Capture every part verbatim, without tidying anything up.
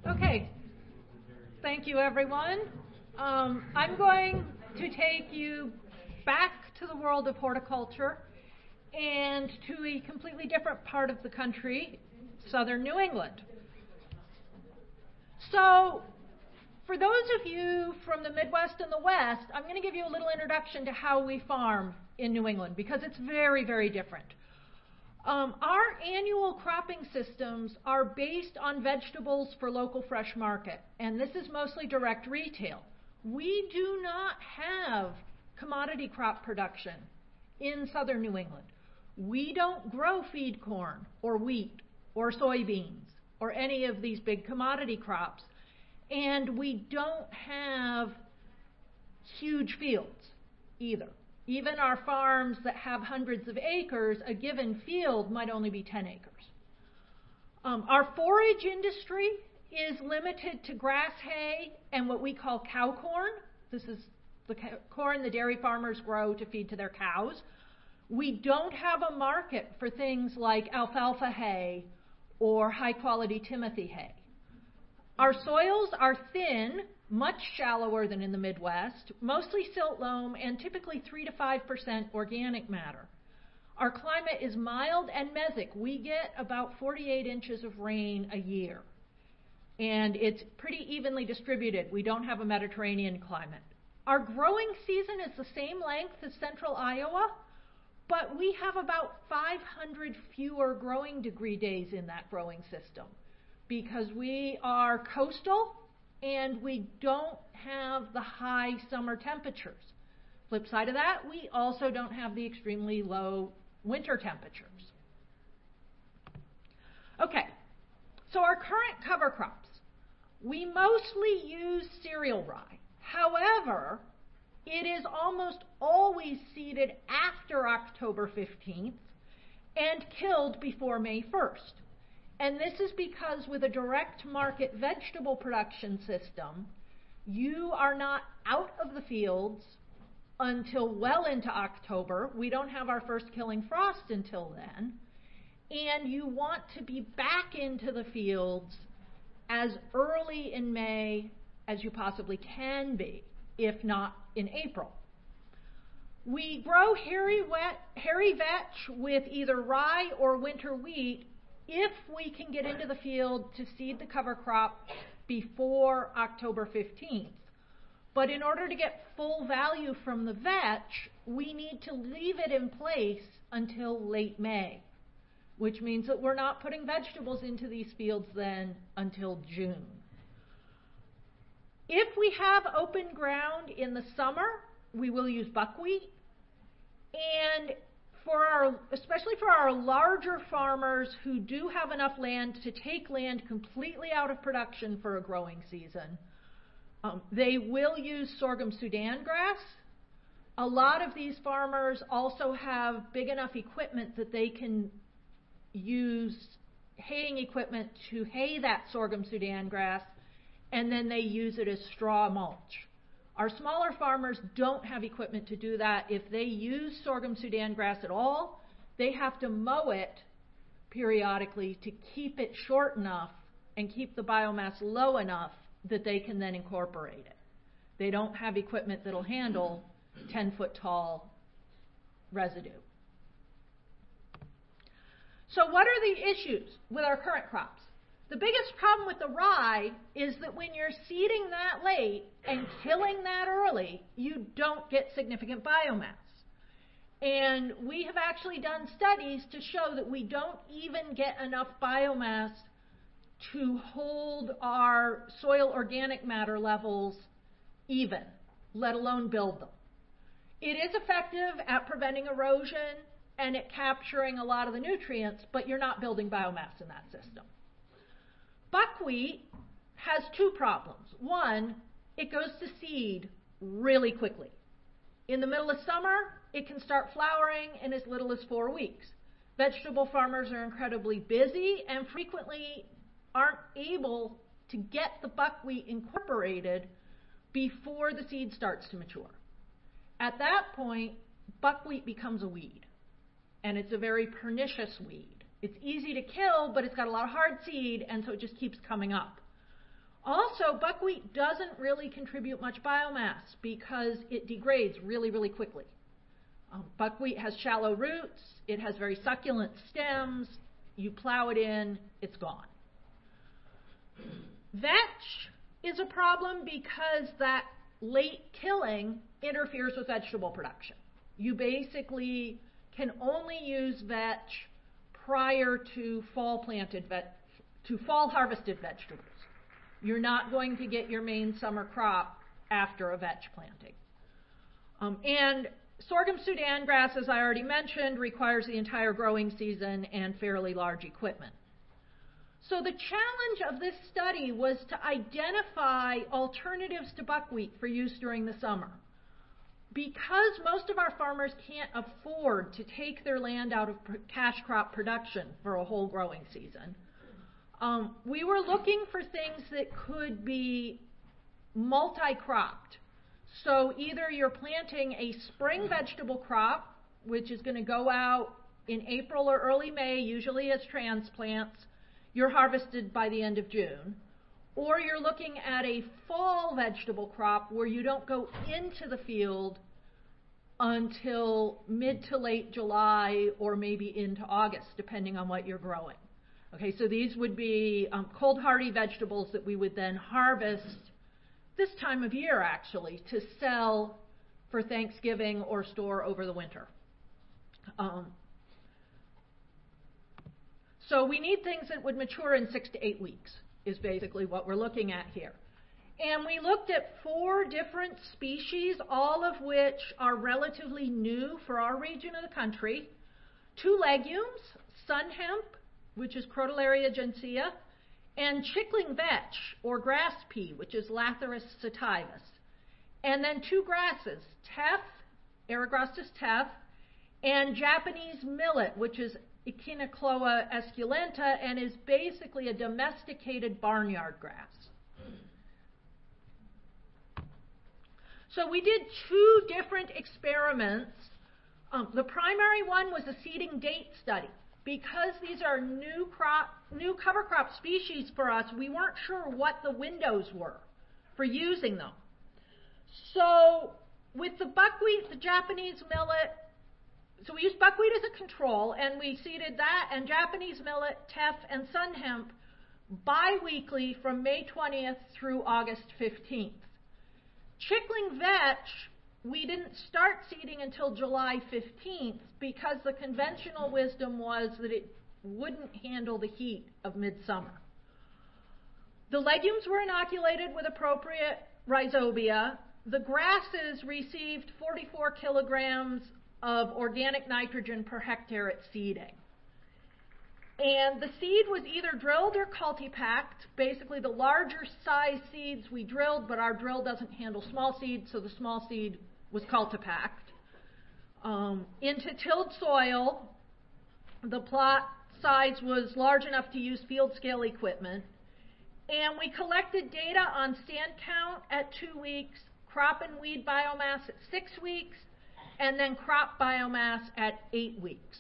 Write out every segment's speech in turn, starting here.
Okay, thank you everyone. Um, I'm going to take you back to the world of horticulture and to a completely different part of the country, southern New England. So, for those of you from the Midwest and the West, I'm going to give you a little introduction to how we farm in New England because it's very, very different. Um, our annual cropping systems are based on vegetables for local fresh market, and this is mostly direct retail. We do not have commodity crop production in southern New England. We don't grow feed corn or wheat or soybeans or any of these big commodity crops, and we don't have huge fields either. Even our farms that have hundreds of acres, a given field might only be ten acres. Um, our forage industry is limited to grass hay and what we call cow corn. This is the corn the dairy farmers grow to feed to their cows. We don't have a market for things like alfalfa hay or high-quality Timothy hay. Our soils are thin, much shallower than in the Midwest, mostly silt loam, and typically three to five percent organic matter. Our climate is mild and mesic. We get about forty-eight inches of rain a year, and it's pretty evenly distributed. We don't have a Mediterranean climate. Our growing season is the same length as central Iowa, but we have about five hundred fewer growing degree days in that growing system because we are coastal and we don't have the high summer temperatures. Flip side of that, we also don't have the extremely low winter temperatures. Okay, so our current cover crops. We mostly use cereal rye. However, it is almost always seeded after October fifteenth and killed before May first. And this is because with a direct market vegetable production system, you are not out of the fields until well into October. We don't have our first killing frost until then. And you want to be back into the fields as early in May as you possibly can be, if not in April. We grow hairy, wet, hairy vetch with either rye or winter wheat if we can get into the field to seed the cover crop before October fifteenth. But in order to get full value from the vetch, we need to leave it in place until late May, which means that we're not putting vegetables into these fields then until June. If we have open ground in the summer, we will use buckwheat. And for our, especially for our larger farmers who do have enough land to take land completely out of production for a growing season, um, they will use sorghum Sudan grass. A lot of these farmers also have big enough equipment that they can use haying equipment to hay that sorghum Sudan grass, and then they use it as straw mulch. Our smaller farmers don't have equipment to do that. If they use sorghum Sudan grass at all, they have to mow it periodically to keep it short enough and keep the biomass low enough that they can then incorporate it. They don't have equipment that'll handle ten foot tall residue. So what are the issues with our current crops? The biggest problem with the rye is that when you're seeding that late and killing that early, you don't get significant biomass. And we have actually done studies to show that we don't even get enough biomass to hold our soil organic matter levels even, let alone build them. It is effective at preventing erosion and at capturing a lot of the nutrients, but you're not building biomass in that system. Buckwheat has two problems. One, it goes to seed really quickly. In the middle of summer, it can start flowering in as little as four weeks. Vegetable farmers are incredibly busy and frequently aren't able to get the buckwheat incorporated before the seed starts to mature. At that point, buckwheat becomes a weed, and it's a very pernicious weed. It's easy to kill, but it's got a lot of hard seed, and so it just keeps coming up. Also, buckwheat doesn't really contribute much biomass because it degrades really, really quickly. Um, buckwheat has shallow roots. It has very succulent stems. You plow it in, it's gone. Vetch is a problem because that late killing interferes with vegetable production. You basically can only use vetch prior to fall planted vet, to fall harvested vegetables. You're not going to get your main summer crop after a vetch planting. Um, and sorghum Sudan grass, as I already mentioned, requires the entire growing season and fairly large equipment. So the challenge of this study was to identify alternatives to buckwheat for use during the summer. Because most of our farmers can't afford to take their land out of cash crop production for a whole growing season, um, we were looking for things that could be multi-cropped. So either you're planting a spring vegetable crop, which is going to go out in April or early May, usually as transplants, you're harvested by the end of June, or you're looking at a fall vegetable crop where you don't go into the field until mid to late July or maybe into August, depending on what you're growing. Okay, so these would be um, cold hardy vegetables that we would then harvest this time of year, actually, to sell for Thanksgiving or store over the winter. Um, so we need things that would mature in six to eight weeks, is basically what we're looking at here. And we looked at four different species, all of which are relatively new for our region of the country. Two legumes, sun hemp, which is Crotalaria gensea, and chickling vetch, or grass pea, which is Lathyrus sativus. And then two grasses, teff, Eragrostis teff, and Japanese millet, which is Echinocloa esculenta, and is basically a domesticated barnyard grass. So we did two different experiments. Um, the primary one was a seeding date study. Because these are new crop, new cover crop species for us, we weren't sure what the windows were for using them. So with the buckwheat, the Japanese millet, so we used buckwheat as a control, and we seeded that and Japanese millet, teff, and sun hemp bi-weekly from May twentieth through August fifteenth. Chickling vetch, we didn't start seeding until July fifteenth because the conventional wisdom was that it wouldn't handle the heat of midsummer. The legumes were inoculated with appropriate rhizobia. The grasses received forty-four kilograms of organic nitrogen per hectare at seeding. And the seed was either drilled or cultipacked. Basically, the larger size seeds we drilled, but our drill doesn't handle small seeds, so the small seed was cultipacked. Um, into tilled soil, the plot size was large enough to use field scale equipment. And we collected data on stand count at two weeks, crop and weed biomass at six weeks, and then crop biomass at eight weeks.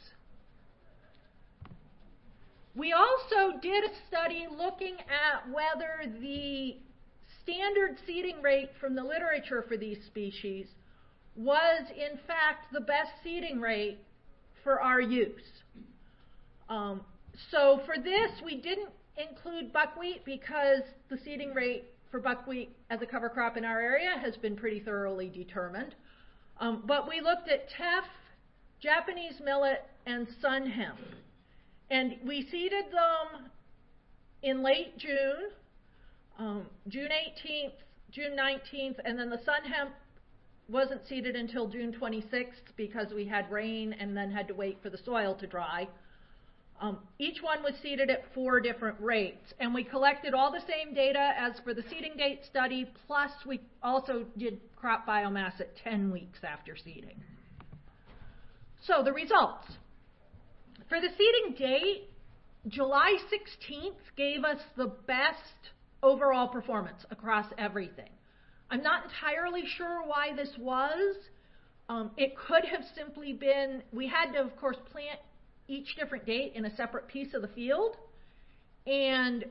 We also did a study looking at whether the standard seeding rate from the literature for these species was in fact the best seeding rate for our use. Um, so for this, we didn't include buckwheat because the seeding rate for buckwheat as a cover crop in our area has been pretty thoroughly determined. Um, but we looked at teff, Japanese millet, and sun hemp. And we seeded them in late June, um, June eighteenth, June nineteenth, and then the sun hemp wasn't seeded until June twenty-sixth because we had rain and then had to wait for the soil to dry. Um, each one was seeded at four different rates. And we collected all the same data as for the seeding date study, plus we also did crop biomass at ten weeks after seeding. So the results. For the seeding date, July sixteenth gave us the best overall performance across everything. I'm not entirely sure why this was. Um, it could have simply been, we had to, of course, plant each different date in a separate piece of the field. And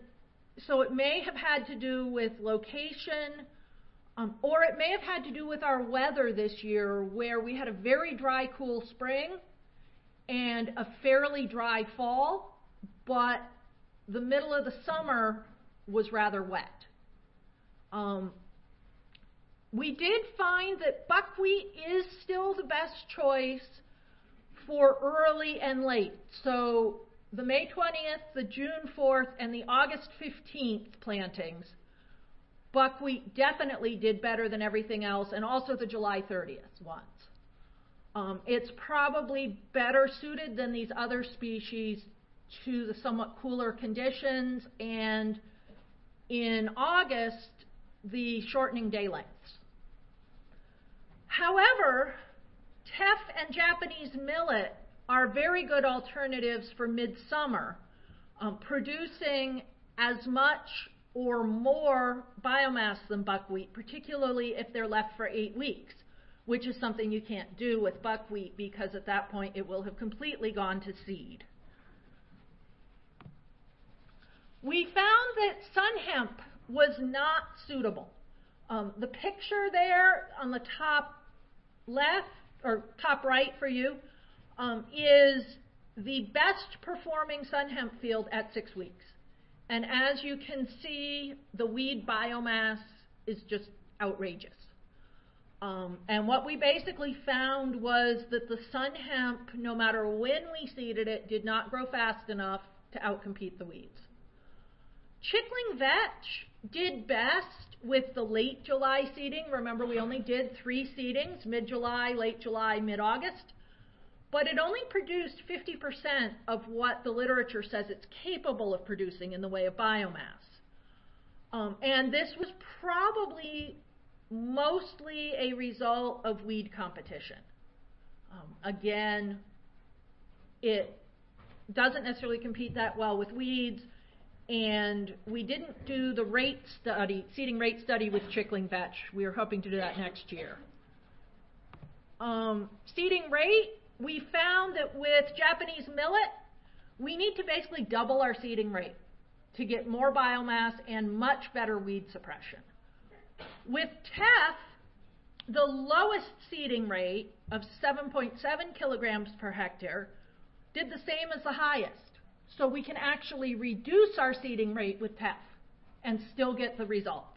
so it may have had to do with location, um, or it may have had to do with our weather this year, where we had a very dry, cool spring and a fairly dry fall, but the middle of the summer was rather wet. Um, we did find that buckwheat is still the best choice for early and late. So the May twentieth, the June fourth, and the August fifteenth plantings, buckwheat definitely did better than everything else, and also the July thirtieth ones. Um, it's probably better suited than these other species to the somewhat cooler conditions, and in August, the shortening day lengths. However, teff and Japanese millet are very good alternatives for midsummer, um, producing as much or more biomass than buckwheat, particularly if they're left for eight weeks, which is something you can't do with buckwheat because at that point it will have completely gone to seed. We found that sun hemp was not suitable. Um, the picture there on the top left, or top right for you, um, is the best performing sun hemp field at six weeks. And as you can see, the weed biomass is just outrageous. Um, and what we basically found was that the sun hemp, no matter when we seeded it, did not grow fast enough to outcompete the weeds. Chickling vetch did best with the late July seeding. Remember, we only did three seedings, mid-July, late July, mid-August. But it only produced fifty percent of what the literature says it's capable of producing in the way of biomass. Um, and this was probably mostly a result of weed competition. Um, again, it doesn't necessarily compete that well with weeds, and we didn't do the rate study, seeding rate study with chickling vetch. We are hoping to do that next year. Um, seeding rate, we found that with Japanese millet, we need to basically double our seeding rate to get more biomass and much better weed suppression. With teff, the lowest seeding rate of seven point seven kilograms per hectare did the same as the highest. So we can actually reduce our seeding rate with teff and still get the results.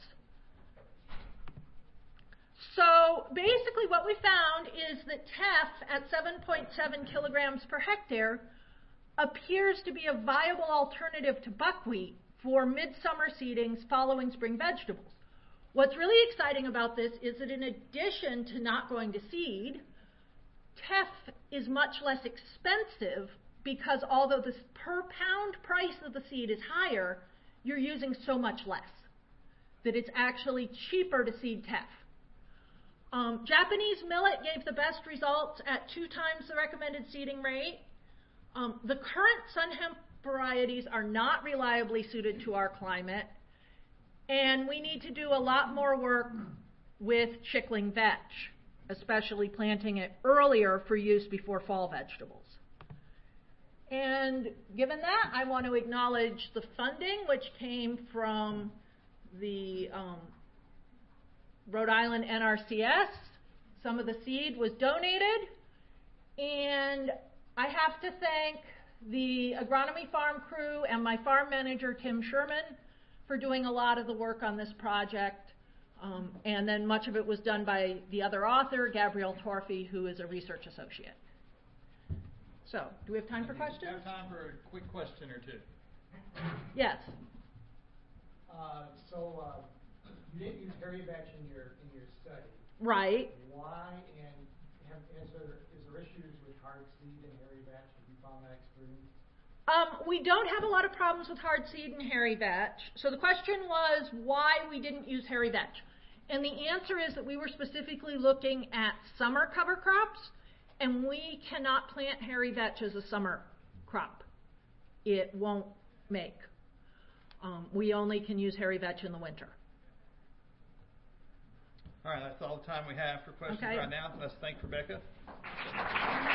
So basically what we found is that teff at seven point seven kilograms per hectare appears to be a viable alternative to buckwheat for midsummer seedings following spring vegetables. What's really exciting about this is that in addition to not going to seed, teff is much less expensive because although the per pound price of the seed is higher, you're using so much less that it's actually cheaper to seed teff. Um, Japanese millet gave the best results at two times the recommended seeding rate. Um, the current sun hemp varieties are not reliably suited to our climate, and we need to do a lot more work with chickling vetch, especially planting it earlier for use before fall vegetables. And given that, I want to acknowledge the funding, which came from the um, Rhode Island N R C S. Some of the seed was donated, and I have to thank the agronomy farm crew and my farm manager, Tim Sherman, for doing a lot of the work on this project. Um, and then much of it was done by the other author, Gabrielle Torfey, who is a research associate. So, do we have time for questions? We have time for a quick question or two. Yes. Uh, so, uh, you didn't use hairy vetch in your in your study. Right. Why? And have, is there is there issues with hard seed and hairy vetch? Have you found that experience? Um, we don't have a lot of problems with hard seed and hairy vetch. So the question was why we didn't use hairy vetch. And the answer is that we were specifically looking at summer cover crops, and we cannot plant hairy vetch as a summer crop. It won't make. Um, we only can use hairy vetch in the winter. All right, that's all the time we have for questions Okay. right now. Let's thank Rebecca.